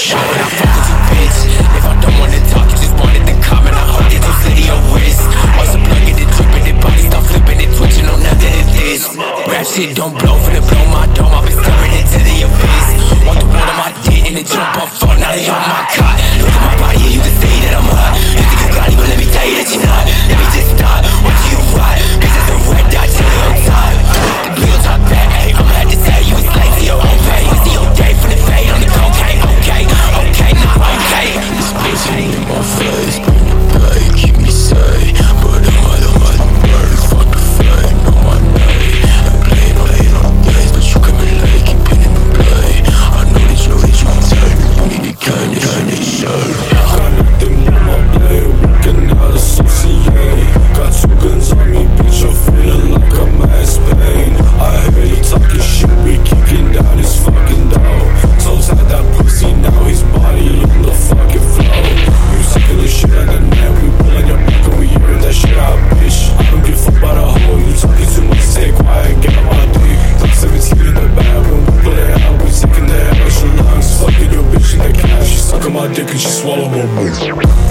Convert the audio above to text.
Why would I fuck with you, bitch? If I don't wanna talk, you just wanted to comment. I hope that you slit your wrist. Also plugging it, dripping it, body start flipping it, twitching on nothing is this. Rap shit don't blow for the blow my dome. I've been staring into the abyss. Want the water my dick and the jump up, fuck, now they on my cot. Look at my body, yeah, you can say that I'm hot. You think you're body, but let me tell you that you're not. Let me just start, what you want? Cause it's a red dot, chili on top. The blue on top back, ayy, I'ma have to tell you it's like to your own pay. It's the old day from the fade on the cocaine. Okay, okay, not okay. This pussy in my face, bring it back, keep me safe. But I'm out of my bird, fuck the fame, know my name. I'm playing on days, but you coming late, keep pinning the play. I know that you can take me, but you can't show. Got nothing on my blade, we cannot associate. Got 2 guns on me, bitch, I'm feeling like I'm ass pain. I hear you talking shit, we kicking down his fucking door. Toes had that pussy, now his body on the fucking floor. You sick of the shit on the net, we pulling your back and we hearing that shit out, bitch. I don't give a fuck about a hoe, you talking too much, stay quiet, get on my dick. Like 17 in the bag, when we pull it out, we taking the extra lungs. Fucking your bitch in the cash, she sucking my dick and she swallow my bitch.